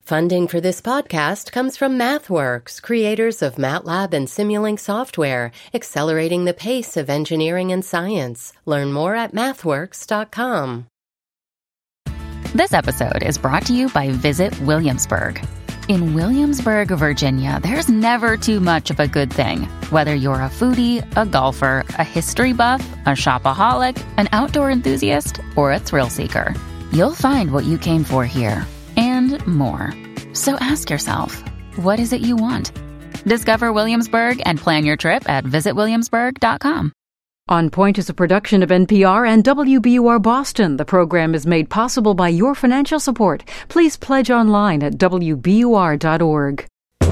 Funding for this podcast comes from MathWorks, creators of MATLAB and Simulink software, accelerating the pace of engineering and science. Learn more at mathworks.com. This episode is brought to you by Visit Williamsburg. In Williamsburg, Virginia, there's never too much of a good thing. Whether you're a foodie, a golfer, a history buff, a shopaholic, an outdoor enthusiast, or a thrill seeker, you'll find what you came for here. And more. So ask yourself, what is it you want? Discover Williamsburg and plan your trip at visitwilliamsburg.com. On Point is a production of NPR and WBUR Boston. The program is made possible by your financial support. Please pledge online at WBUR.org.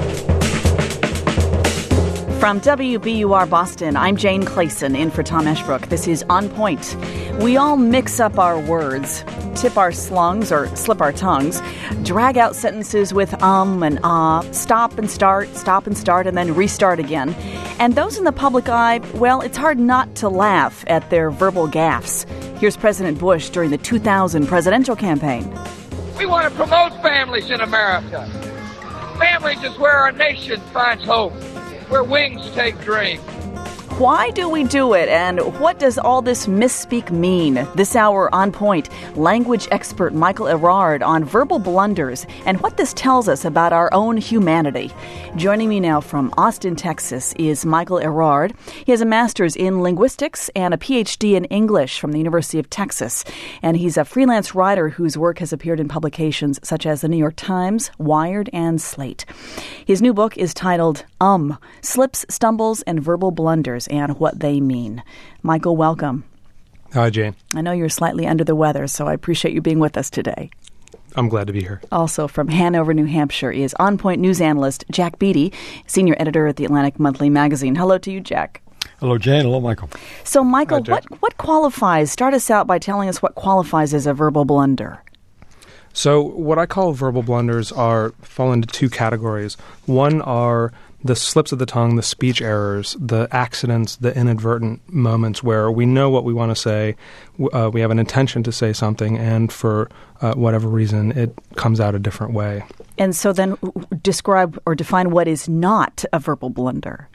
From WBUR Boston, I'm Jane Clayson, in for Tom Ashbrook. This is On Point. We all mix up our words, tip our slungs or slip our tongues, drag out sentences with and ah, stop and start, and then restart again. And those in the public eye, well, it's hard not to laugh at their verbal gaffes. Here's President Bush during the 2000 presidential campaign. We want to promote families in America. Families is where our nation finds hope, where wings take dreams. Why do we do it, and what does all this misspeak mean? This hour, On Point, language expert Michael Erard on verbal blunders and what this tells us about our own humanity. Joining me now from Austin, Texas, is Michael Erard. He has a master's in linguistics and a PhD in English from the University of Texas. And he's a freelance writer whose work has appeared in publications such as the New York Times, Wired, and Slate. His new book is titled Slips, Stumbles, and Verbal Blunders and What They Mean. Michael, welcome. Hi, Jane. I know you're slightly under the weather, so I appreciate you being with us today. I'm glad to be here. Also from Hanover, New Hampshire, is On Point news analyst Jack Beatty, senior editor at the Atlantic Monthly magazine. Hello to you, Jack. Hello, Jane. Hello, Michael. So, Michael, Hi, what qualifies? Start us out by telling us what qualifies as a verbal blunder. So what I call verbal blunders fall into two categories. One are the slips of the tongue, the speech errors, the accidents, the inadvertent moments where we know what we want to say, we have an intention to say something, and for whatever reason, it comes out a different way. And so then describe or define what is not a verbal blunder.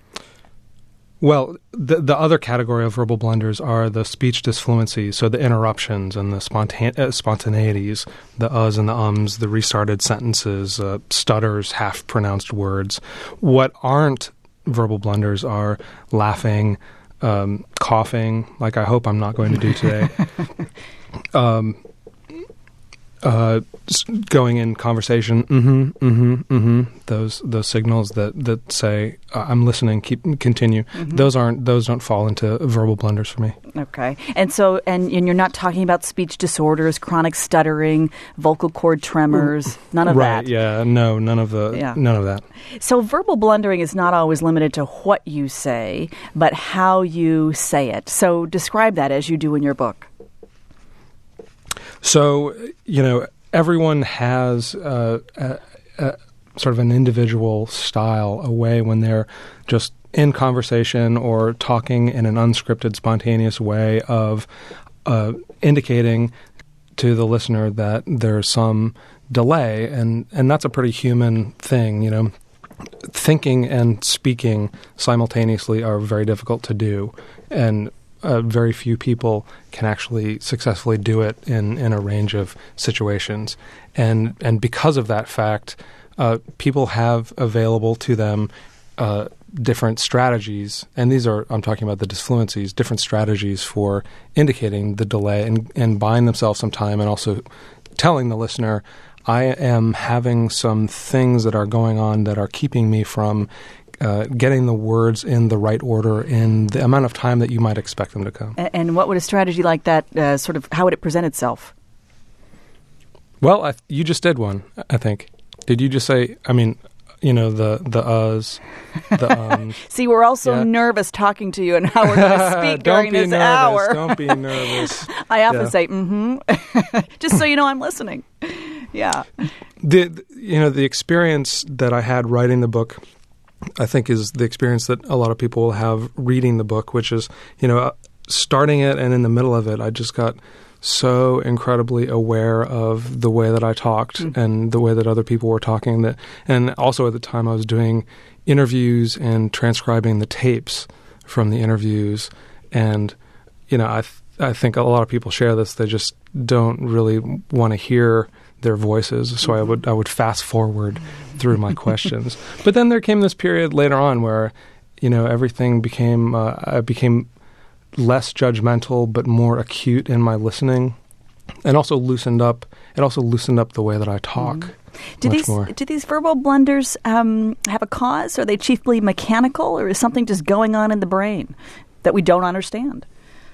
Well, the other category of verbal blunders are the speech disfluencies, so the interruptions and the spontaneities, the uhs and the ums, the restarted sentences, stutters, half-pronounced words. What aren't verbal blunders are laughing, coughing, like I hope I'm not going to do today, going in conversation, those signals that say I'm listening, continue. Mm-hmm. Those don't fall into verbal blunders for me. Okay, and so and you're not talking about speech disorders, chronic stuttering, vocal cord tremors, none of that. Right? Yeah, no, none of that. So verbal blundering is not always limited to what you say, but how you say it. So describe that as you do in your book. So, everyone has sort of an individual style, a way when they're just in conversation or talking in an unscripted, spontaneous way of indicating to the listener that there's some delay, and that's a pretty human thing, Thinking and speaking simultaneously are very difficult to do, and very few people can actually successfully do it in a range of situations. And because of that fact, people have available to them different strategies, and I'm talking about the disfluencies, different strategies for indicating the delay and buying themselves some time, and also telling the listener, I am having some things that are going on that are keeping me from getting the words in the right order in the amount of time that you might expect them to come. And what would a strategy like that how would it present itself? Well, you just did one, I think. Did you just say, the uhs, the See, we're all so nervous talking to you and how we're going to speak during this hour. Don't be nervous. I often say, just so you know I'm listening. Yeah. The experience that I had writing the book, I think, is the experience that a lot of people will have reading the book, which is, starting it and in the middle of it, I just got so incredibly aware of the way that I talked and the way that other people were talking. And also at the time I was doing interviews and transcribing the tapes from the interviews. And, I think a lot of people share this. They just don't really want to hear their voices. So I would fast forward through my questions. But then there came this period later on where, everything became, I became less judgmental but more acute in my listening, and also loosened up. It also loosened up the way that I talk. Do these verbal blunders have a cause? Are they chiefly mechanical, or is something just going on in the brain that we don't understand?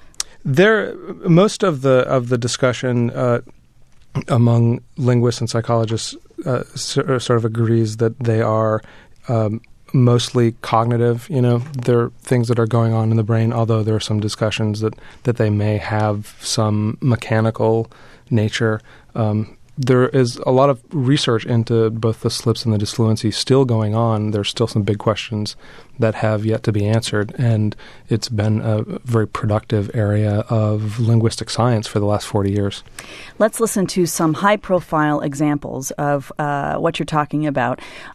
Most of the discussion among linguists and psychologists sort of agrees that they are mostly cognitive. There are things that are going on in the brain, although there are some discussions that they may have some mechanical nature. There is a lot of research into both the slips and the disfluency still going on. There's still some big questions that have yet to be answered, and it's been a very productive area of linguistic science for the last 40 years. Let's listen to some high-profile examples of what you're talking about.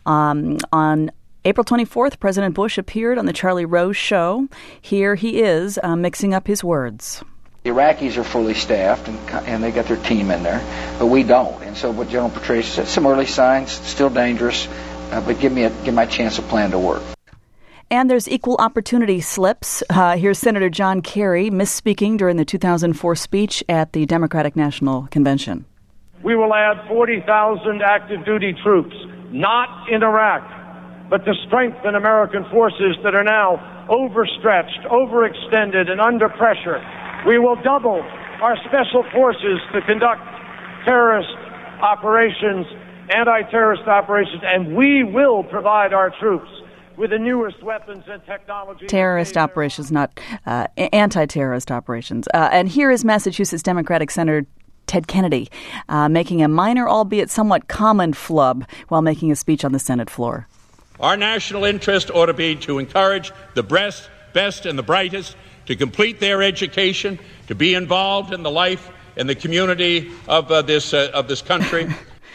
On April 24th, President Bush appeared on the Charlie Rose Show. Here he is mixing up his words. The Iraqis are fully staffed and they got their team in there, but we don't. And so what General Petraeus said, some early signs, still dangerous, but give my chance of plan to work. And there's equal opportunity slips. Here's Senator John Kerry misspeaking during the 2004 speech at the Democratic National Convention. We will add 40,000 active duty troops, not in Iraq, but to strengthen American forces that are now overstretched, overextended, and under pressure. We will double our special forces to conduct terrorist operations, anti-terrorist operations, and we will provide our troops with the newest weapons and technology. Terrorist operations, not anti-terrorist operations. And here is Massachusetts Democratic Senator Ted Kennedy making a minor, albeit somewhat common flub while making a speech on the Senate floor. Our national interest ought to be to encourage the best and the brightest to complete their education, to be involved in the life and the community of this country.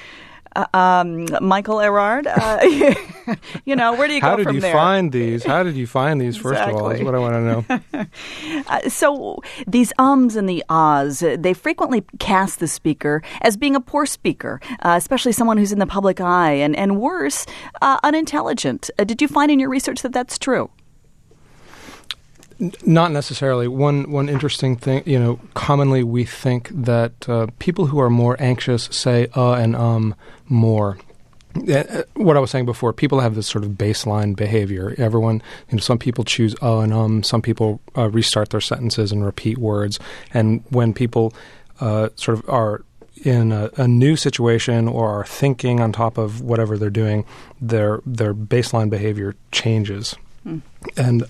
Michael Erard, where do you go from there? How did you find these? How did you find these, first of all, is what I want to know. So these ums and the ahs, they frequently cast the speaker as being a poor speaker, especially someone who's in the public eye, and worse, unintelligent. Did you find in your research that that's true? Not necessarily. One interesting thing, commonly we think that people who are more anxious say and more. What I was saying before, people have this sort of baseline behavior. Everyone, some people choose and some people restart their sentences and repeat words. And when people sort of are in a new situation or are thinking on top of whatever they're doing, their baseline behavior changes. And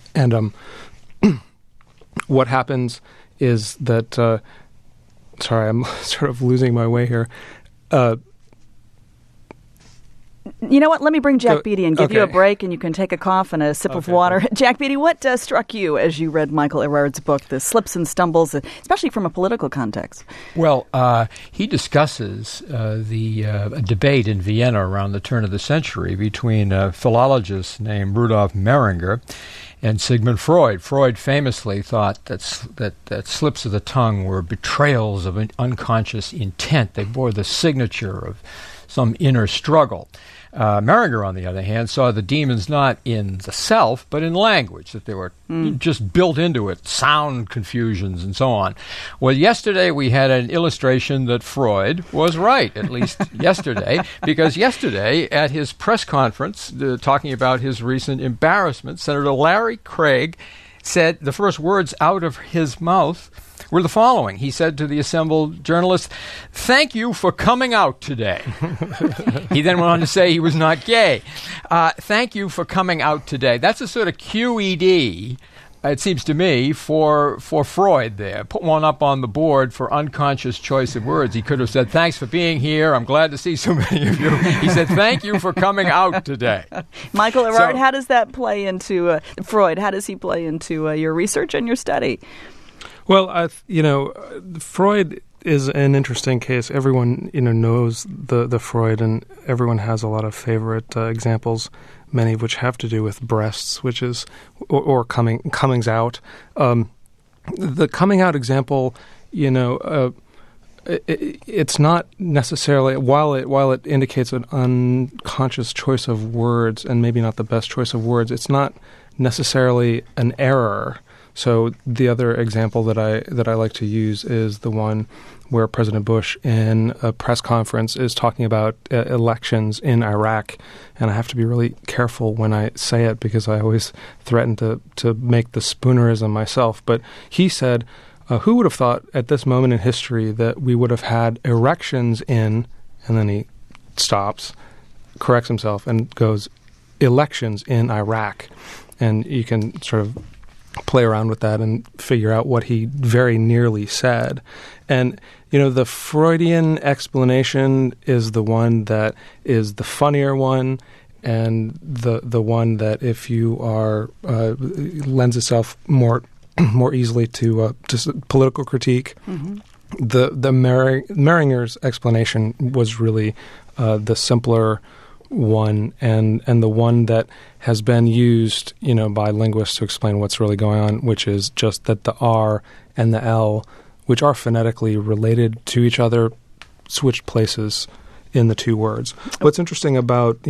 what happens is that, sorry, I'm sort of losing my way here. You know what? Let me bring Jack Beatty and give you a break, and you can take a cough and a sip of water. Jack Beatty, what struck you as you read Michael Erard's book, The Slips and Stumbles, especially from a political context? Well, he discusses the debate in Vienna around the turn of the century between a philologist named Rudolf Mehringer and Sigmund Freud. Freud famously thought that slips of the tongue were betrayals of an unconscious intent. They bore the signature of some inner struggle. Mehringer, on the other hand, saw the demons not in the self, but in language, that they were just built into it, sound confusions and so on. Well, yesterday we had an illustration that Freud was right, at least yesterday, because yesterday at his press conference, talking about his recent embarrassment, Senator Larry Craig said the first words out of his mouth were the following. He said to the assembled journalists, "Thank you for coming out today." He then went on to say he was not gay. Thank you for coming out today. That's a sort of QED, it seems to me, for Freud there. Put one up on the board for unconscious choice of words. He could have said, "Thanks for being here. I'm glad to see so many of you." He said, "Thank you for coming out today." Michael Erard, how does that play into Freud? How does he play into your research and your study? Well, Freud is an interesting case. Everyone, knows the Freud, and everyone has a lot of favorite examples, many of which have to do with breasts, which is or comings out. The coming out example, it's not necessarily, while it indicates an unconscious choice of words and maybe not the best choice of words, it's not necessarily an error. So the other example that I like to use is the one where President Bush in a press conference is talking about elections in Iraq, and I have to be really careful when I say it because I always threaten to make the Spoonerism myself. But he said, who would have thought at this moment in history that we would have had erections in, and then he stops, corrects himself, and goes, elections in Iraq. And you can sort of play around with that and figure out what he very nearly said. And, the Freudian explanation is the one that is the funnier one, and the one that, if you are lends itself more easily to political critique. Mm-hmm. The Meringer's explanation was really the simpler one, and the one that has been used, by linguists to explain what's really going on, which is just that the R and the L, which are phonetically related to each other, switched places in the two words. What's interesting about,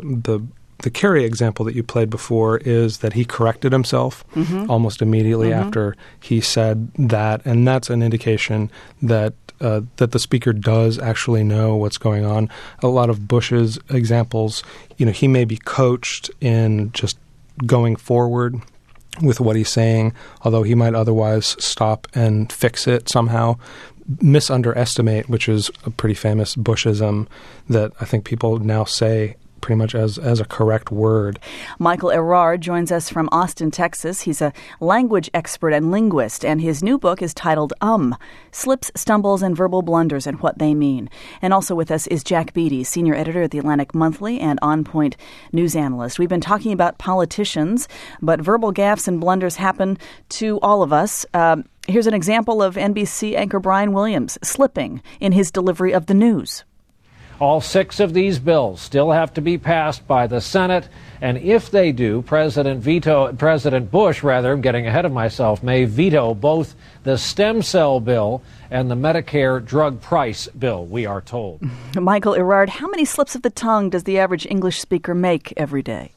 the Kerry example that you played before is that he corrected himself almost immediately after he said that, and that's an indication that that the speaker does actually know what's going on. A lot of Bush's examples, he may be coached in just going forward with what he's saying, although he might otherwise stop and fix it somehow. Misunderestimate, which is a pretty famous Bushism that I think people now say pretty much as a correct word. Michael Erard joins us from Austin, Texas. He's a language expert and linguist, and his new book is titled Slips, Stumbles, and Verbal Blunders and What They Mean. And also with us is Jack Beatty, senior editor at the Atlantic Monthly and On Point news analyst. We've been talking about politicians, but verbal gaffes and blunders happen to all of us. Here's an example of NBC anchor Brian Williams slipping in his delivery of the news. All 6 of these bills still have to be passed by the Senate, and if they do, President Bush, getting ahead of myself, may veto both the stem cell bill and the Medicare drug price bill, we are told. Michael Erard, how many slips of the tongue does the average English speaker make every day?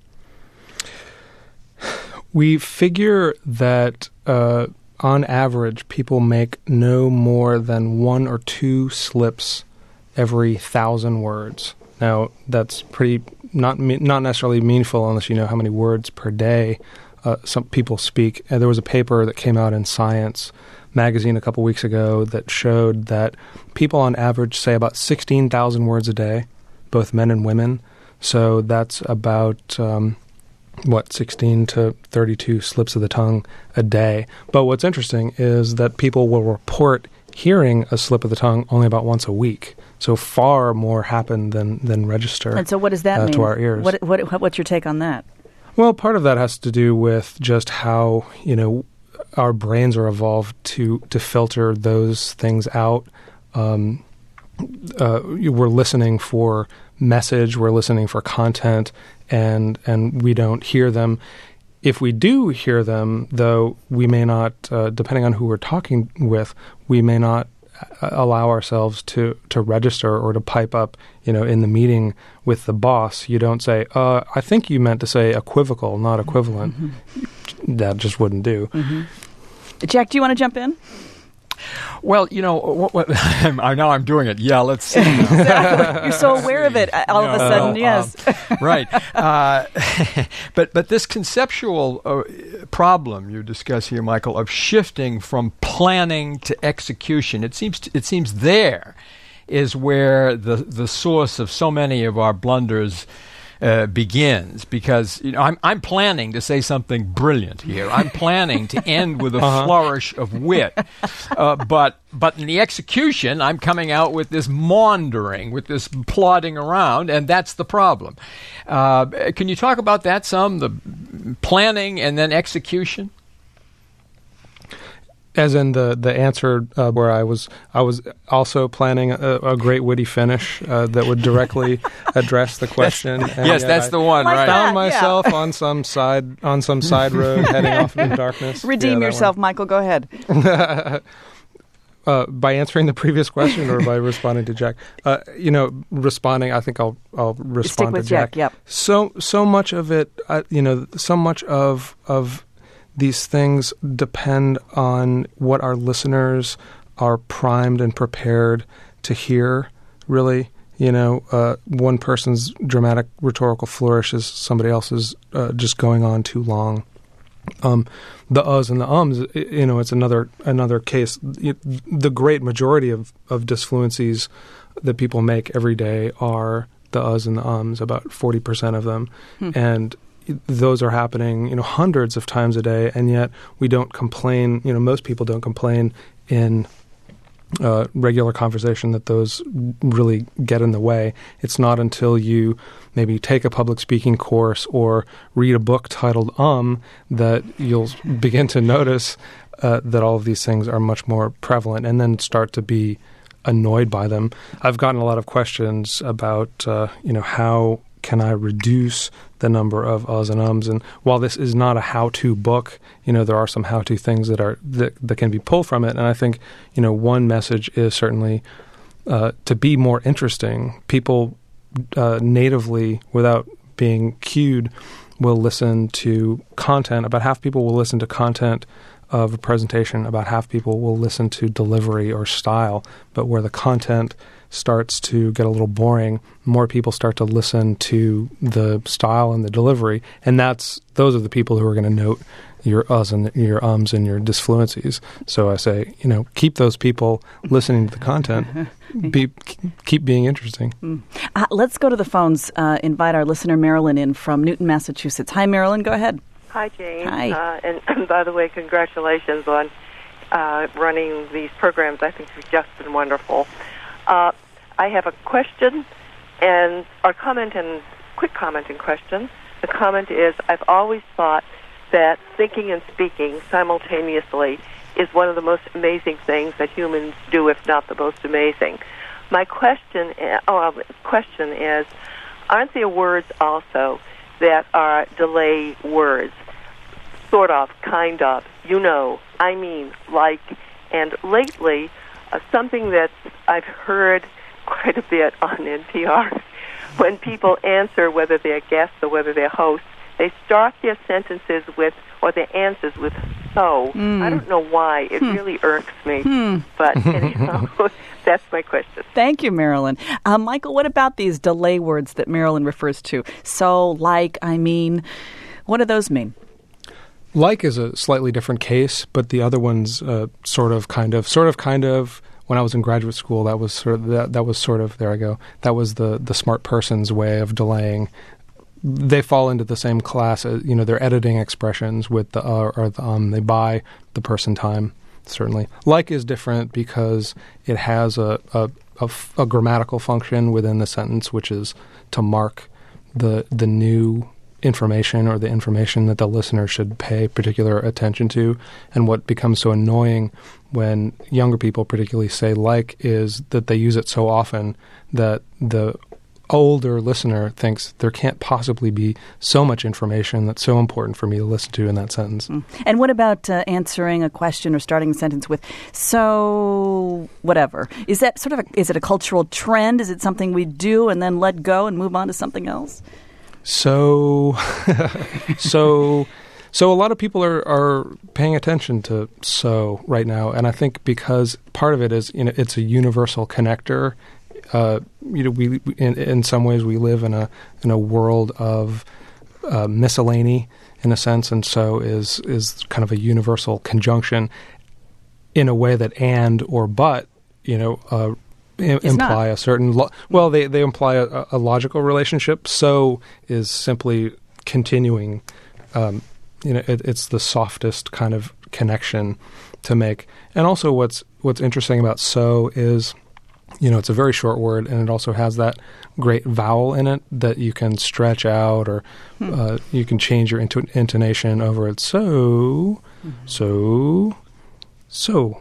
We figure that on average, people make no more than 1 or 2 slips every 1,000 words. Now, that's pretty not necessarily meaningful unless you know how many words per day some people speak. And there was a paper that came out in Science magazine a couple weeks ago that showed that people on average say about 16,000 words a day, both men and women. So that's about 16 to 32 slips of the tongue a day. But what's interesting is that people will report hearing a slip of the tongue only about once a week. So far more happen than register. And so what does that mean to our ears? What's your take on that? Well, part of that has to do with just how, our brains are evolved to filter those things out. We're listening for message, we're listening for content, and we don't hear them. If we do hear them, though, we may not, depending on who we're talking with, we may not allow ourselves to register or to pipe up, in the meeting with the boss. You don't say, I think you meant to say equivocal, not equivalent. Mm-hmm. That just wouldn't do. Mm-hmm. Jack, do you want to jump in? Well, now I'm doing it. Yeah, let's see. Exactly. You're so aware of it all of a sudden, yes. Right. But this conceptual problem you discuss here, Michael, of shifting from planning to execution, it seems there is where the source of so many of our blunders begins, because I'm planning to say something brilliant here. I'm planning to end with a flourish of wit, but in the execution, I'm coming out with this maundering, with this plodding around, and that's the problem. Can you talk about that some? The planning and then execution. As in the answer where I was also planning a great witty finish that would directly address the question. Yes, that's the one. Right. I found myself on some side road heading off into darkness. Redeem yourself, Michael. Go ahead. By answering the previous question or by responding to Jack, responding. I think I'll respond to Jack. Yep. So much of it, so much of these things depend on what our listeners are primed and prepared to hear, really. One person's dramatic rhetorical flourish is somebody else's just going on too long. The uhs and the ums, it's another case. The great majority of disfluencies that people make every day are the uhs and the ums, about 40% of them. And those are happening, hundreds of times a day, and yet we don't complain. Most people don't complain in regular conversation that those really get in the way. It's not until you maybe take a public speaking course or read a book titled that you'll begin to notice that all of these things are much more prevalent, and then start to be annoyed by them. I've gotten a lot of questions about, how can I reduce the number of uhs and ums? And while this is not a how-to book, there are some how-to things that can be pulled from it. And I think, one message is certainly to be more interesting. People natively, without being cued, will listen to content. About half people will listen to content of a presentation. About half people will listen to delivery or style. But where the content starts to get a little boring, more people start to listen to the style and the delivery, and those are the people who are going to note your uhs and your ums and your disfluencies. So I say, keep those people listening to the content. Keep being interesting. Let's go to the phones. Invite our listener Marilyn in from Newton, Massachusetts. Hi, Marilyn. Go ahead. Hi, Jane. Hi. And by the way, congratulations on running these programs. I think you've just been wonderful. I have a question and a comment and quick comment and question. The comment is, I've always thought that thinking and speaking simultaneously is one of the most amazing things that humans do, if not the most amazing. My question is, aren't there words also that are delay words? Sort of, kind of, I mean, like, and lately, something that I've heard quite a bit on NPR, when people answer, whether they're guests or whether they're hosts, they start their sentences with, or their answers with, so. I don't know why. It really irks me. But anyhow, that's my question. Thank you, Marilyn. Michael, what about these delay words that Marilyn refers to? So, like, I mean, what do those mean? Like is a slightly different case, but the other one's sort of, kind of. When I was in graduate school, that was sort of there I go. That was the smart person's way of delaying. They fall into the same class as, they're editing expressions with the or the They buy the person time, certainly. Like is different because it has a grammatical function within the sentence, which is to mark the new information or the information that the listener should pay particular attention to. And what becomes so annoying when younger people particularly say like is that they use it so often that the older listener thinks there can't possibly be so much information that's so important for me to listen to in that sentence. And what about answering a question or starting a sentence with, so whatever? Is that is it a cultural trend? Is it something we do and then let go and move on to something else? So a lot of people are paying attention to so right now, and I think because part of it is it's a universal connector. We in some ways we live in a world of miscellany in a sense, and so is kind of a universal conjunction in a way that and or but imply a certain they imply a logical relationship. So is simply continuing. It's the softest kind of connection to make. And also what's interesting about so is, it's a very short word, and it also has that great vowel in it that you can stretch out, or you can change your intonation over it. So, So.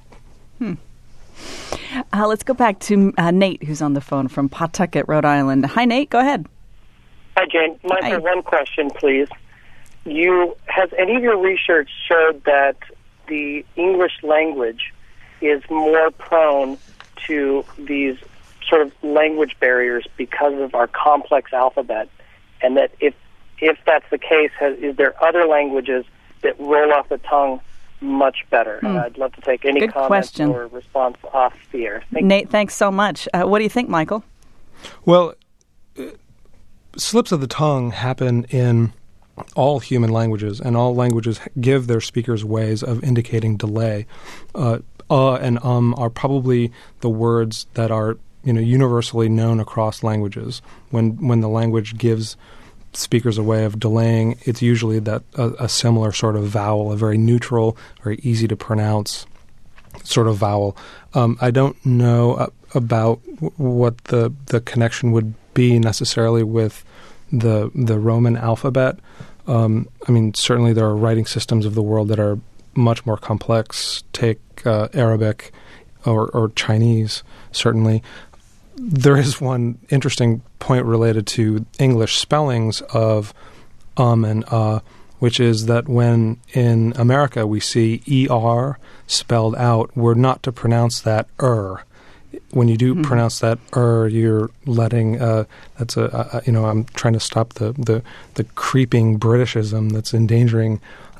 Let's go back to Nate, who's on the phone from Pawtucket, Rhode Island. Hi, Nate. Go ahead. Hi, Jane. Michael, one question, please. Has any of your research showed that the English language is more prone to these sort of language barriers because of our complex alphabet, and that if that's the case, is there other languages that roll off the tongue much better? And I'd love to take any comments or response off the air. Nate, thanks so much. What do you think, Michael? Well, slips of the tongue happen in all human languages, and all languages give their speakers ways of indicating delay. And are probably the words that are universally known across languages. When the language gives speakers a way of delaying, it's usually that a similar sort of vowel, a very neutral, very easy to pronounce sort of vowel. I don't know about what the connection would be necessarily with the Roman alphabet. Certainly there are writing systems of the world that are much more complex. Take Arabic or Chinese, certainly. There is one interesting point related to English spellings of and which is that when in America we see ER spelled out, we're not to pronounce that When you do pronounce that you're letting I'm trying to stop the creeping Britishism that's endangering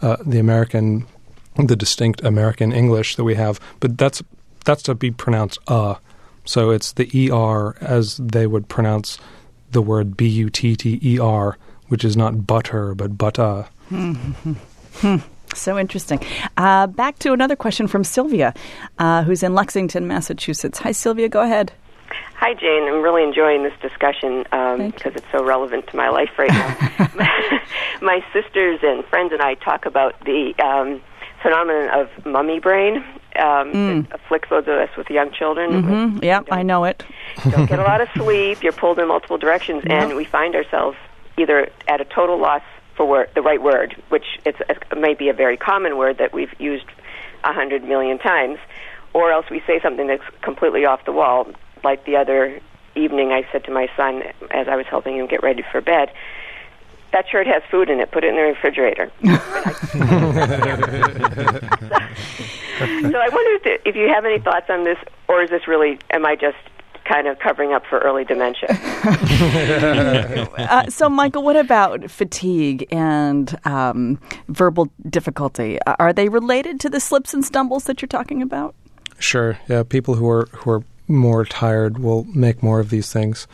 the distinct American English that we have, but that's to be pronounced So it's the ER as they would pronounce the word butter, which is not butter, but butter. So interesting. Back to another question from Sylvia, who's in Lexington, Massachusetts. Hi, Sylvia. Go ahead. Hi, Jane. I'm really enjoying this discussion because it's so relevant to my life right now. My sisters and friends and I talk about the phenomenon of mummy brain. It afflicts those of us with young children. Yep, I know it. Don't get a lot of sleep. You're pulled in multiple directions, and we find ourselves either at a total loss for the right word, which it may be a very common word that we've used 100 million times, or else we say something that's completely off the wall. Like the other evening, I said to my son, as I was helping him get ready for bed, that shirt has food in it. Put it in the refrigerator. So I wonder if you have any thoughts on this, or is this really, am I just kind of covering up for early dementia? So, Michael, what about fatigue and verbal difficulty? Are they related to the slips and stumbles that you're talking about? Sure. Yeah, people who are more tired will make more of these things.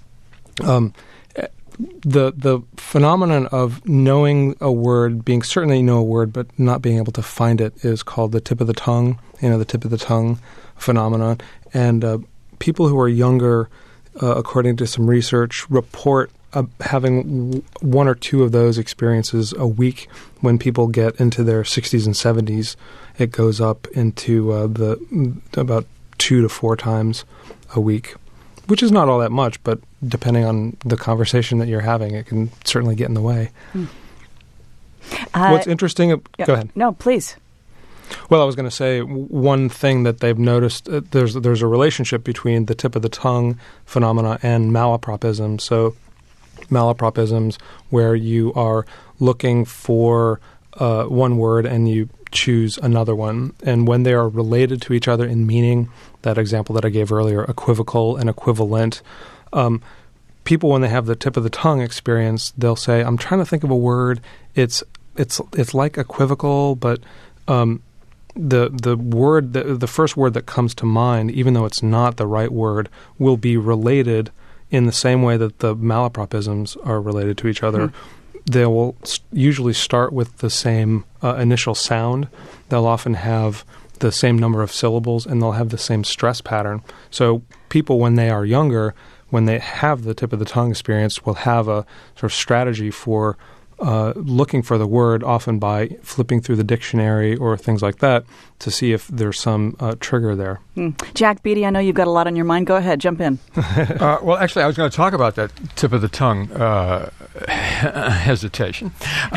The phenomenon of knowing a word, being certain that you know a word, but not being able to find it is called the tip of the tongue, the tip of the tongue phenomenon. And people who are younger, according to some research, report having one or two of those experiences a week. When people get into their 60s and 70s, it goes up into about 2 to 4 times a week, which is not all that much, but depending on the conversation that you're having, it can certainly get in the way. What's interesting... Go ahead. No, please. Well, I was going to say one thing that they've noticed, there's a relationship between the tip of the tongue phenomena and malapropism. So malapropisms where you are looking for one word and you choose another one. And when they are related to each other in meaning, that example that I gave earlier, equivocal and equivalent, people, when they have the tip of the tongue experience, they'll say, I'm trying to think of a word. It's like equivocal, but the word, the first word that comes to mind, even though it's not the right word, will be related in the same way that the malapropisms are related to each other. They will usually start with the same initial sound. They'll often have the same number of syllables, and they'll have the same stress pattern. So people, when they are younger, when they have the tip of the tongue experience, will have a sort of strategy for looking for the word, often by flipping through the dictionary or things like that, to see if there's some trigger there. Jack Beatty, I know you've got a lot on your mind. Go ahead, jump in. Well, actually, I was going to talk about that tip of the tongue hesitation.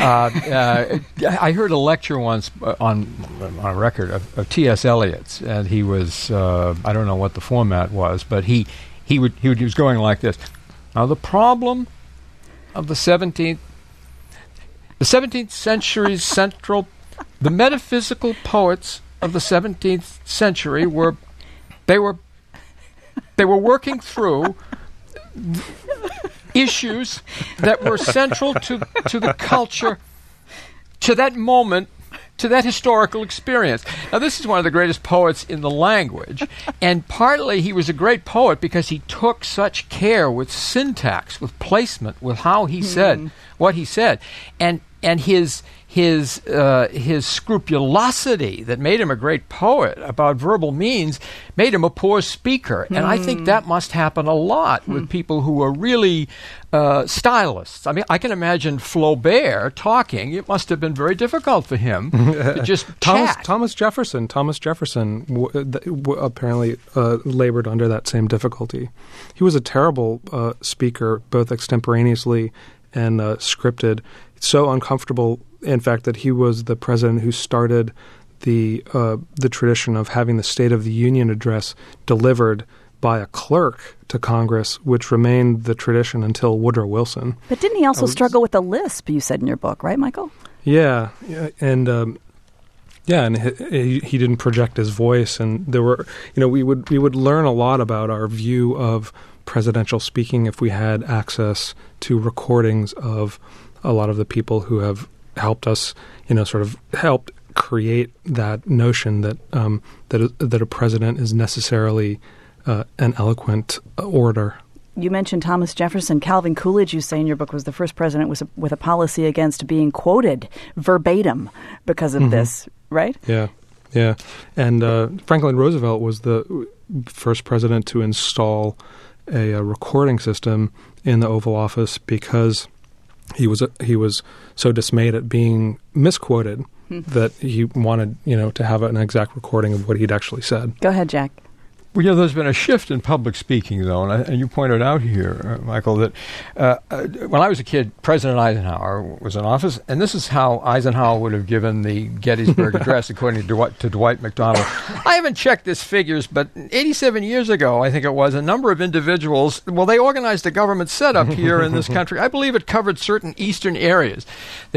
I heard a lecture once on a record of T.S. Eliot's, and he was, I don't know what the format was, but he was going like this. Now, the problem of the 17th century's the metaphysical poets of the 17th century were working through issues that were central to the culture, to that moment, to that historical experience. Now, this is one of the greatest poets in the language, and partly he was a great poet because he took such care with syntax, with placement, with how he said what he said, and his scrupulosity that made him a great poet about verbal means made him a poor speaker. And I think that must happen a lot with people who are really stylists. I mean, I can imagine Flaubert talking. It must have been very difficult for him to just chat. Thomas Jefferson apparently labored under that same difficulty. He was a terrible speaker, both extemporaneously and scripted. So uncomfortable, in fact, that he was the president who started the tradition of having the State of the Union address delivered by a clerk to Congress, which remained the tradition until Woodrow Wilson. But didn't he also struggle with the lisp, you said in your book, right, Michael? Yeah, and he didn't project his voice, and there were, we would learn a lot about our view of presidential speaking if we had access to recordings of a lot of the people who have helped us, sort of helped create that notion that that a president is necessarily an eloquent orator. You mentioned Thomas Jefferson. Calvin Coolidge, you say in your book, was the first president with a policy against being quoted verbatim because of this, right? Yeah. And Franklin Roosevelt was the first president to install a recording system in the Oval Office because he was so dismayed at being misquoted that he wanted, to have an exact recording of what he'd actually said. Go ahead, Jack. Well, there's been a shift in public speaking, though, and you pointed out here, Michael, that when I was a kid, President Eisenhower was in office, and this is how Eisenhower would have given the Gettysburg Address, according to Dwight McDonald. I haven't checked these figures, but 87 years ago, I think it was, a number of individuals, they organized a government setup here in this country. I believe it covered certain eastern areas.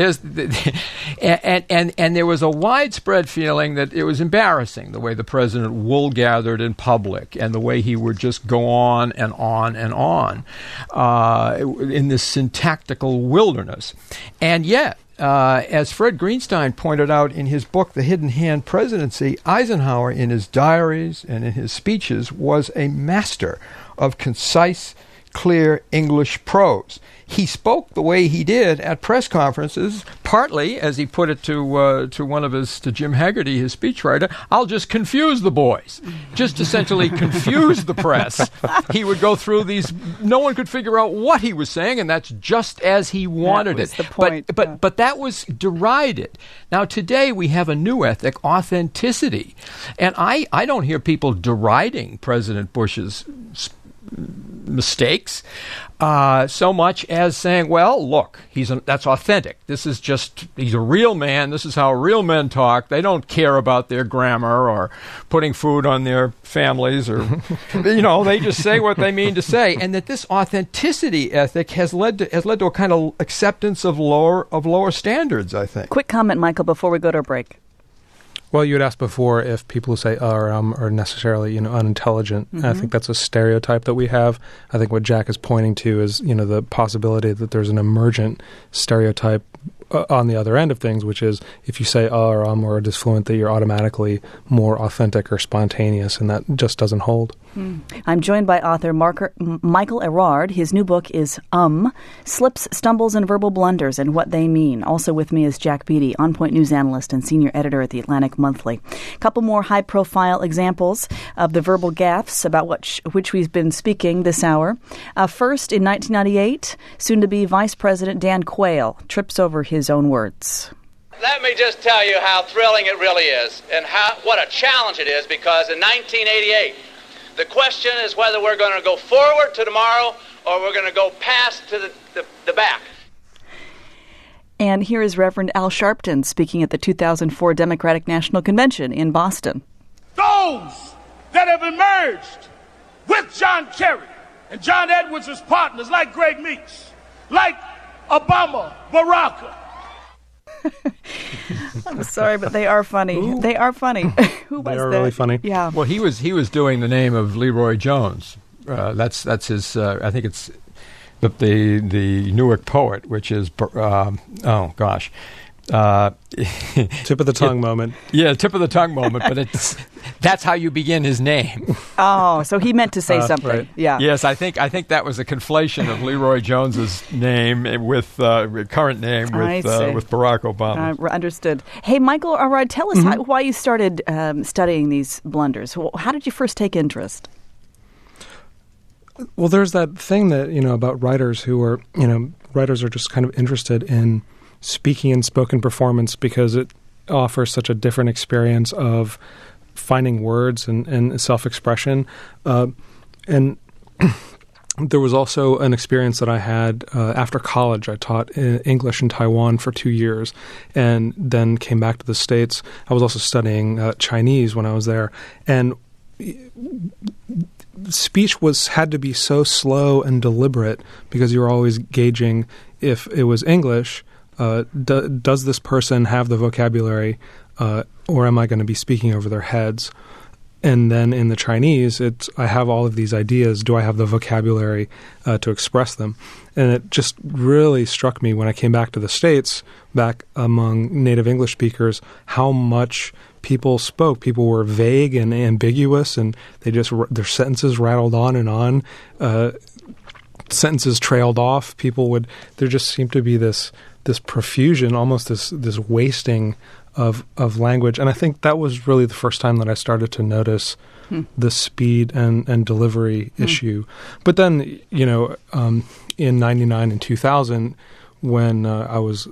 And there was a widespread feeling that it was embarrassing, the way the president wool-gathered in public, and the way he would just go on and on and on in this syntactical wilderness. And yet, as Fred Greenstein pointed out in his book, The Hidden Hand Presidency, Eisenhower, in his diaries and in his speeches, was a master of concise, clear English prose. He spoke the way he did at press conferences, partly, as he put it to Jim Haggerty, his speechwriter, I'll just confuse the boys. Just essentially confuse the press. He would go through these, no one could figure out what he was saying, and that's just as he wanted it. The point. But that was derided. Now, today we have a new ethic, authenticity. And I don't hear people deriding President Bush's mistakes so much as saying, well, look, that's authentic. This is he's a real man. This is how real men talk. They don't care about their grammar or putting food on their families or, they just say what they mean to say. And that this authenticity ethic has led to a kind of acceptance of lower standards, I think. Quick comment, Michael, before we go to a break. Well, you had asked before if people who say are necessarily, unintelligent. Mm-hmm. I think that's a stereotype that we have. I think what Jack is pointing to is, the possibility that there's an emergent stereotype on the other end of things, which is if you say or are disfluent, that you're automatically more authentic or spontaneous, and that just doesn't hold. I'm joined by author Michael Erard. His new book is Slips, Stumbles, and Verbal Blunders and What They Mean. Also with me is Jack Beatty, On Point news analyst and senior editor at the Atlantic Monthly. A couple more high-profile examples of the verbal gaffes about which we've been speaking this hour. First, in 1998, soon-to-be Vice President Dan Quayle trips over his own words. Let me just tell you how thrilling it really is and what a challenge it is, because in 1988, the question is whether we're going to go forward to tomorrow or we're going to go past to the back. And here is Reverend Al Sharpton speaking at the 2004 Democratic National Convention in Boston. Those that have emerged with John Kerry and John Edwards as partners, like Greg Meeks, like Obama, Barack. I'm sorry, but they are funny. Ooh. They are funny. Who was they are that? really funny. Yeah. Well, he was doing the name of Leroy Jones. That's his. I think it's the Newark poet, which is oh gosh. Tip of the tongue moment. Yeah, tip of the tongue moment, but that's how you begin his name. Oh, so he meant to say something. Right. Yeah. Yes, I think that was a conflation of Leroy Jones's name with current name with Barack Obama. Understood. Hey, Michael Erard, tell us why you started studying these blunders. How did you first take interest? Well, there's that thing that, about writers who are, writers are just kind of interested in speaking and spoken performance because it offers such a different experience of finding words and self-expression. And there was also an experience that I had after college. I taught English in Taiwan for 2 years and then came back to the States. I was also studying Chinese when I was there. And speech had to be so slow and deliberate because you were always gauging if it was English, does this person have the vocabulary, or am I going to be speaking over their heads? And then in the Chinese, I have all of these ideas. Do I have the vocabulary to express them? And it just really struck me when I came back to the States, back among native English speakers, how much people spoke. People were vague and ambiguous, and their sentences rattled on and on. Sentences trailed off. There just seemed to be this profusion, almost this wasting of language. And I think that was really the first time that I started to notice the speed and delivery issue. But then, in 99 and 2000, when I was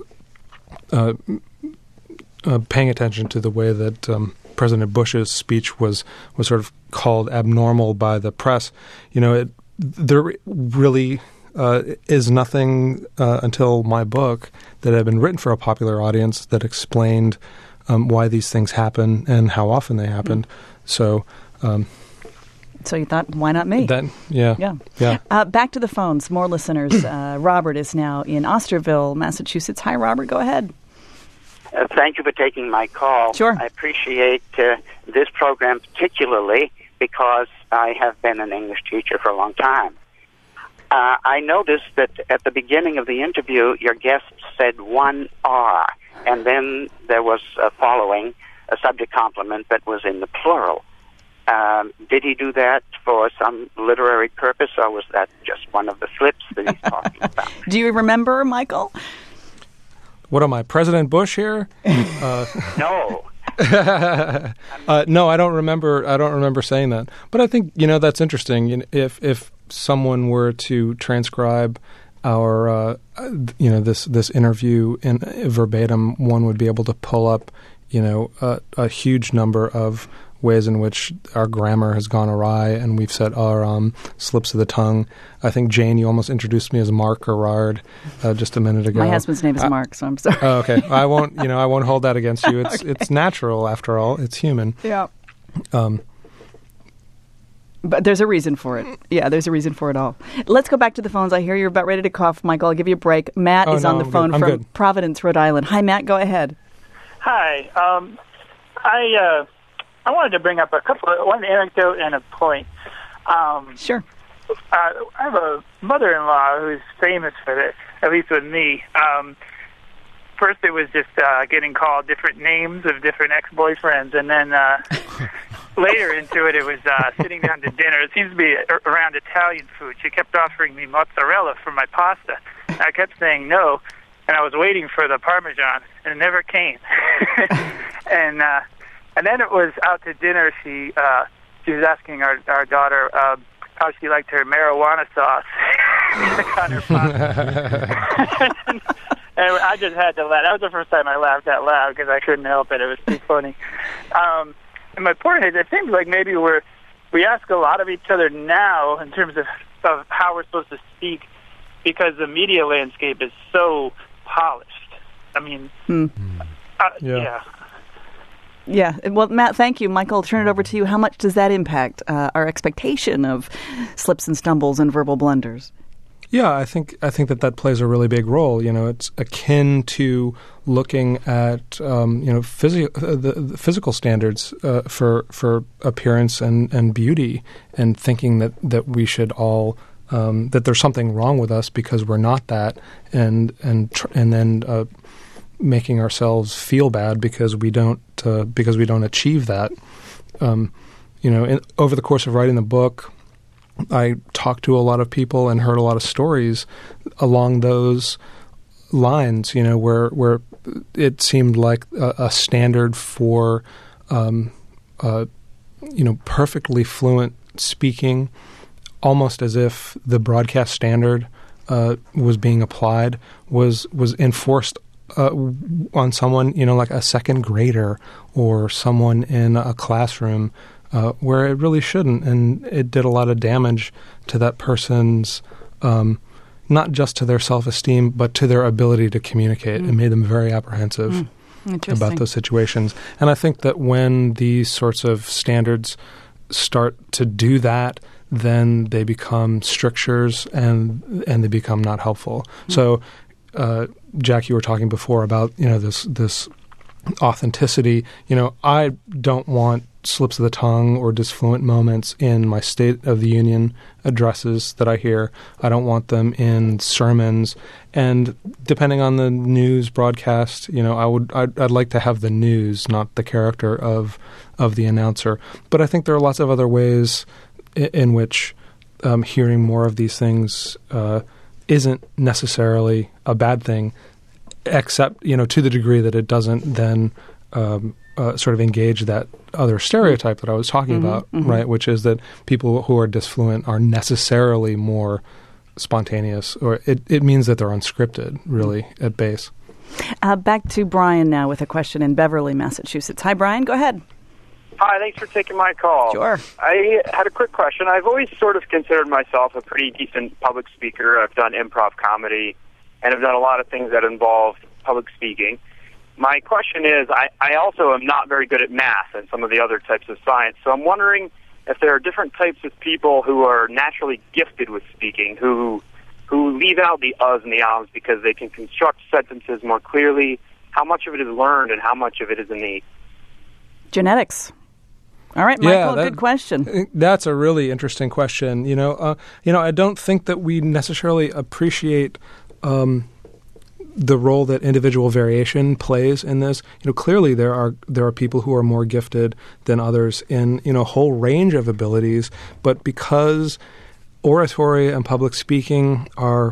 paying attention to the way that President Bush's speech was sort of called abnormal by the press, there really is nothing until my book that had been written for a popular audience that explained why these things happen and how often they happened. So you thought, why not me? Yeah. Back to the phones. More listeners. Robert is now in Osterville, Massachusetts. Hi, Robert. Go ahead. Thank you for taking my call. Sure. I appreciate this program particularly because I have been an English teacher for a long time. I noticed that at the beginning of the interview, your guest said one R, and then there was following a subject complement that was in the plural. Did he do that for some literary purpose, or was that just one of the slips that he's talking about? Do you remember, Michael? What am I, President Bush here? No. No, I don't remember. I don't remember saying that. But I think that's interesting. If someone were to transcribe our this interview in verbatim, one would be able to pull up a huge number of ways in which our grammar has gone awry, and we've said our slips of the tongue. I think, Jane, you almost introduced me as Mark Erard just a minute ago. My husband's name is Mark, so I'm sorry. Oh, okay. I won't hold that against you. It's Okay. It's natural, after all. It's human. Yeah. But there's a reason for it. Yeah, there's a reason for it all. Let's go back to the phones. I hear you're about ready to cough, Michael. I'll give you a break. Matt is on the phone from Providence, Rhode Island. Hi, Matt. Go ahead. Hi. I wanted to bring up one anecdote and a point. Sure. I have a mother-in-law who's famous for this, at least with me. First, it was just getting called different names of different ex-boyfriends, and then later into it, it was sitting down to dinner. It seems to be around Italian food. She kept offering me mozzarella for my pasta. I kept saying no, and I was waiting for the Parmesan, and it never came. And then it was out to dinner. She was asking our daughter how she liked her marijuana sauce on her pasta. And I just had to laugh. That was the first time I laughed out loud because I couldn't help it. It was too funny. And my point is, it seems like maybe we ask a lot of each other now in terms of how we're supposed to speak because the media landscape is so polished. I mean, yeah. Yeah. Well, Matt, thank you. Michael, I'll turn it over to you. How much does that impact our expectation of slips and stumbles and verbal blunders? Yeah, I think that plays a really big role. You know, it's akin to looking at the physical standards for appearance and beauty, and thinking that we should all that there's something wrong with us because we're not that, and then making ourselves feel bad because we don't achieve that. Over the course of writing the book, I talked to a lot of people and heard a lot of stories along those lines, where it seemed like a standard for, perfectly fluent speaking, almost as if the broadcast standard was being applied, was enforced on someone, like a second grader or someone in a classroom, where it really shouldn't, and it did a lot of damage to that person's, not just to their self-esteem, but to their ability to communicate. It made them very apprehensive about those situations. And I think that when these sorts of standards start to do that, then they become strictures and they become not helpful. So, Jack, you were talking before about this authenticity. I don't want slips of the tongue or disfluent moments in my State of the Union addresses that I hear. I don't want them in sermons. And depending on the news broadcast, I'd like to have the news, not the character of the announcer. But I think there are lots of other ways in which hearing more of these things isn't necessarily a bad thing, except to the degree that it doesn't then sort of engage that other stereotype that I was talking about, right? Which is that people who are disfluent are necessarily more spontaneous, or it means that they're unscripted, really, at base. Back to Brian now with a question in Beverly, Massachusetts. Hi, Brian. Go ahead. Hi, thanks for taking my call. Sure. I had a quick question. I've always sort of considered myself a pretty decent public speaker. I've done improv comedy, and I've done a lot of things that involve public speaking. My question is, I also am not very good at math and some of the other types of science, so I'm wondering if there are different types of people who are naturally gifted with speaking, who leave out the uhs and the ahs because they can construct sentences more clearly. How much of it is learned and how much of it is innate? Genetics. All right, Michael, good question. That's a really interesting question. I don't think that we necessarily appreciate the role that individual variation plays in this. Clearly there are people who are more gifted than others in a whole range of abilities, but because oratory and public speaking are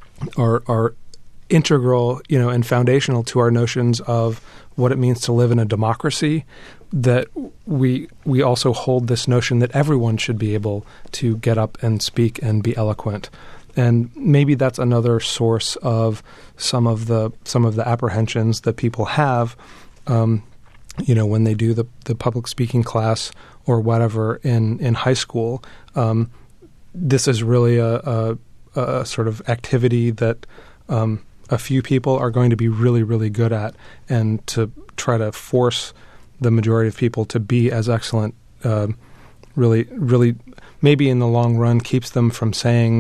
integral, and foundational to our notions of what it means to live in a democracy, that we also hold this notion that everyone should be able to get up and speak and be eloquent. And maybe that's another source of some of the apprehensions that people have, when they do the public speaking class or whatever in high school. This is really a sort of activity that a few people are going to be really, really good at, and to try to force the majority of people to be as excellent, really, really, maybe in the long run keeps them from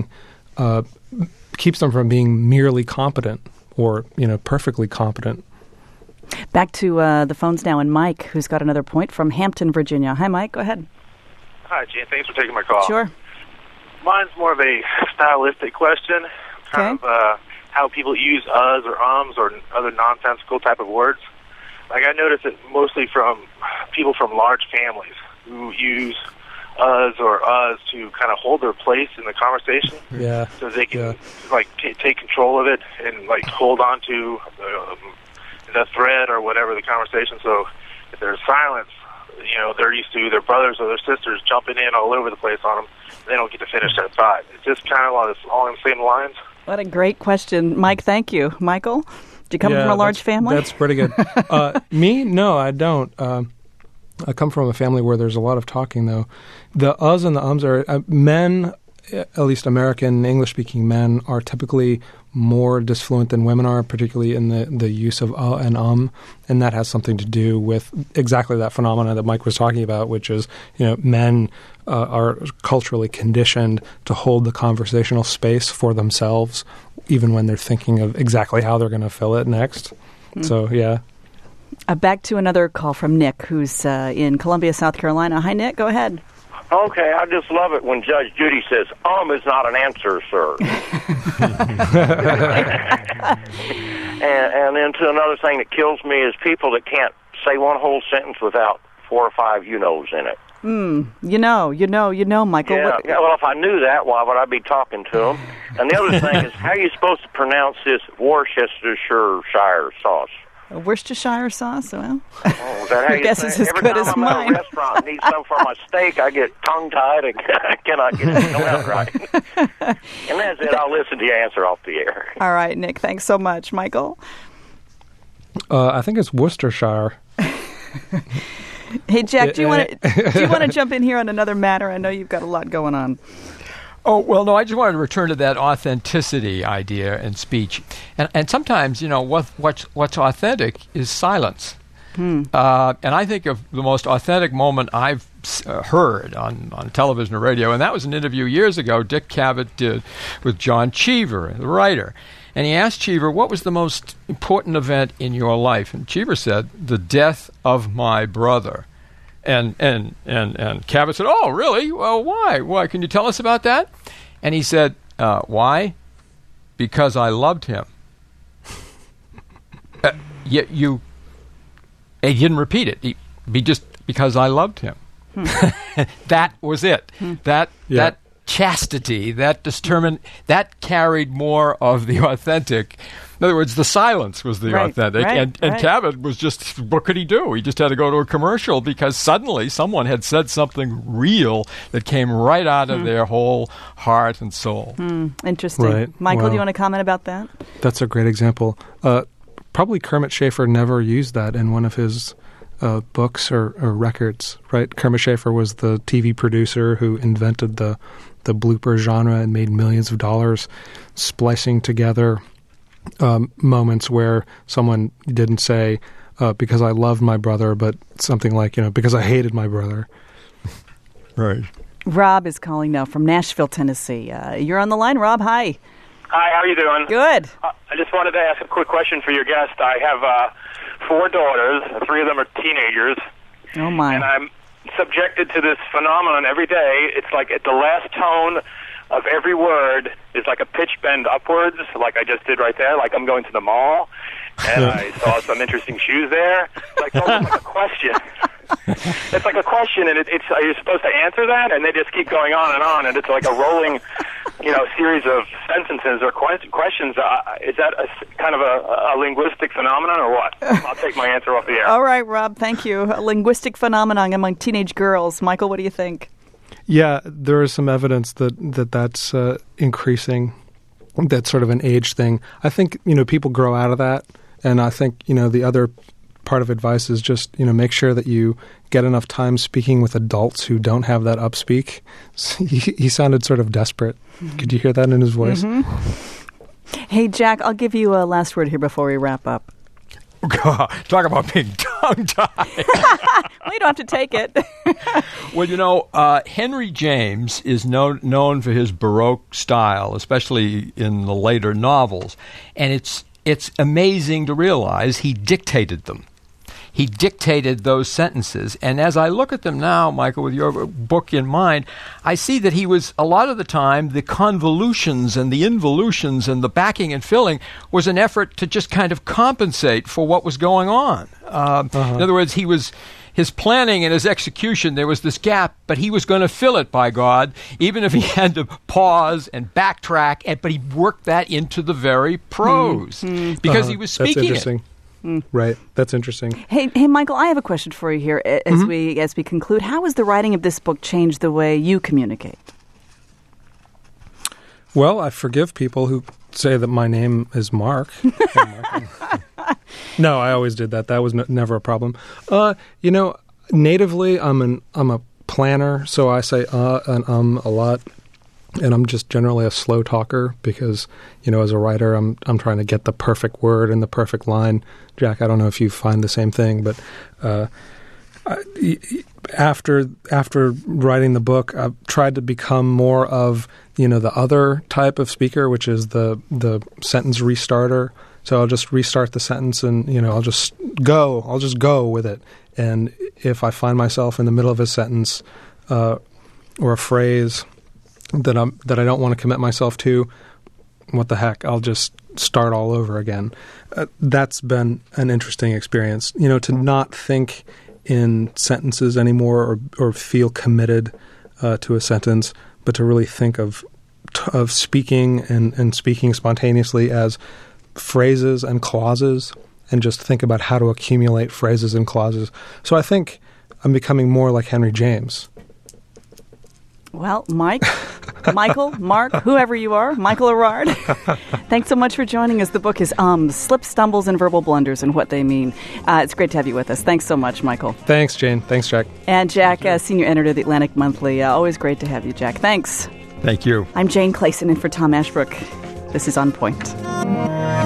being merely competent or, perfectly competent. Back to the phones now, and Mike, who's got another point from Hampton, Virginia. Hi, Mike. Go ahead. Hi, Jan. Thanks for taking my call. Sure. Mine's more of a stylistic question, kind of how people use uhs or ums or other nonsensical type of words. Like, I notice it mostly from people from large families. who use us or us to kind of hold their place in the conversation. Yeah. So they can take control of it and hold on to the thread or whatever the conversation. So if there's silence, they're used to their brothers or their sisters jumping in all over the place on them. They don't get to finish that thought. It's just kind of along the same lines. What a great question, Mike. Thank you, Michael. Do you come from a large family? That's pretty good. Me? No, I don't. I come from a family where there's a lot of talking, though. The us and the ums are men, at least American English-speaking men, are typically more disfluent than women are, particularly in the use of and and that has something to do with exactly that phenomenon that Mike was talking about, which is, men are culturally conditioned to hold the conversational space for themselves, even when they're thinking of exactly how they're going to fill it next. So, yeah. Back to another call from Nick, who's in Columbia, South Carolina. Hi, Nick. Go ahead. Okay, I just love it when Judge Judy says, is not an answer, sir. and then to another thing that kills me is people that can't say one whole sentence without 4 or 5 you-knows in it. You know, Michael. Yeah, well, if I knew that, why would I be talking to him? And the other thing is, how are you supposed to pronounce this Worcestershire sauce? Worcestershire sauce? Well, is that how your guess is as Every good time as I'm mine. at a restaurant and need some for my steak, I get tongue-tied and I cannot get it to come out right. And that's it. I'll listen to your answer off the air. All right, Nick. Thanks so much. Michael? I think it's Worcestershire. Hey, Jack, do you want to jump in here on another matter? I know you've got a lot going on. Oh, well, no, I just wanted to return to that authenticity idea in speech. And sometimes, what's authentic is silence. And I think of the most authentic moment I've heard on television or radio, and that was an interview years ago Dick Cavett did with John Cheever, the writer. And he asked Cheever, what was the most important event in your life? And Cheever said, the death of my brother. And Cavett said, oh, really? Well, why? Why? Can you tell us about that? And he said, why? Because I loved him. He didn't repeat it. He just, because I loved him. That was it. That chastity, that carried more of the authentic. In other words, the silence was the authentic. And Cavett was just, what could he do? He just had to go to a commercial because suddenly someone had said something real that came right out of their whole heart and soul. Interesting. Right. Michael, Wow. do you want to comment about that? That's a great example. Probably Kermit Schaefer never used that in one of his books or records, right? Kermit Schaefer was the TV producer who invented the blooper genre and made millions of dollars splicing together moments where someone didn't say, because I loved my brother, but something like, because I hated my brother. Right. Rob is calling now from Nashville, Tennessee. You're on the line, Rob. Hi. Hi, how are you doing? Good. I just wanted to ask a quick question for your guest. I have 4 daughters. 3 of them are teenagers. Oh, my. And I'm subjected to this phenomenon every day. It's like at the last tone of every word is like a pitch bend upwards, like I just did right there, like I'm going to the mall, and I saw some interesting shoes there. It's almost like a question. It's like a question, and it's you're supposed to answer that, and they just keep going on, and it's like a rolling, series of sentences or questions. Is that kind of a linguistic phenomenon, or what? I'll take my answer off the air. All right, Rob, thank you. A linguistic phenomenon among teenage girls. Michael, what do you think? Yeah, there is some evidence that's increasing. That's sort of an age thing. I think, people grow out of that. And I think, the other part of advice is just, make sure that you get enough time speaking with adults who don't have that upspeak. He sounded sort of desperate. Could you hear that in his voice? Mm-hmm. Hey, Jack, I'll give you a last word here before we wrap up. God, talk about being tongue-tied. Well, you don't have to take it. Well, Henry James is known for his Baroque style, especially in the later novels. And it's amazing to realize he dictated them. he dictated those sentences. And as I look at them now, Michael, with your book in mind, I see that he was, a lot of the time, the convolutions and the involutions and the backing and filling was an effort to just kind of compensate for what was going on. In other words, his planning and his execution, there was this gap, but he was going to fill it, by God, even if he had to pause and backtrack, but he worked that into the very prose because he was speaking That's interesting. Right. That's interesting. Hey, Michael, I have a question for you here as we conclude. How has the writing of this book changed the way you communicate? Well, I forgive people who say that my name is Mark. No, I always did that. That was never a problem. Natively, I'm a planner, so I say and a lot, and I'm just generally a slow talker because, as a writer, I'm trying to get the perfect word and the perfect line. Jack, I don't know if you find the same thing, but after writing the book, I've tried to become more of the other type of speaker, which is the sentence restarter. So I'll just restart the sentence, and I'll just go with it. And if I find myself in the middle of a sentence or a phrase that I don't want to commit myself to, what the heck? I'll just start all over again. That's been an interesting experience. To not think in sentences anymore or feel committed to a sentence, but to really think of speaking and speaking spontaneously as phrases and clauses, and just think about how to accumulate phrases and clauses. So I think I'm becoming more like Henry James. Well, Michael, Mark, whoever you are, Michael Erard, thanks so much for joining us. The book is Slips, Stumbles, and Verbal Blunders and What They Mean. It's great to have you with us. Thanks so much, Michael. Thanks, Jane. Thanks, Jack. And Jack, senior editor of the Atlantic Monthly. Always great to have you, Jack. Thanks. Thank you. I'm Jane Clayson, in for Tom Ashbrook. This is On Point.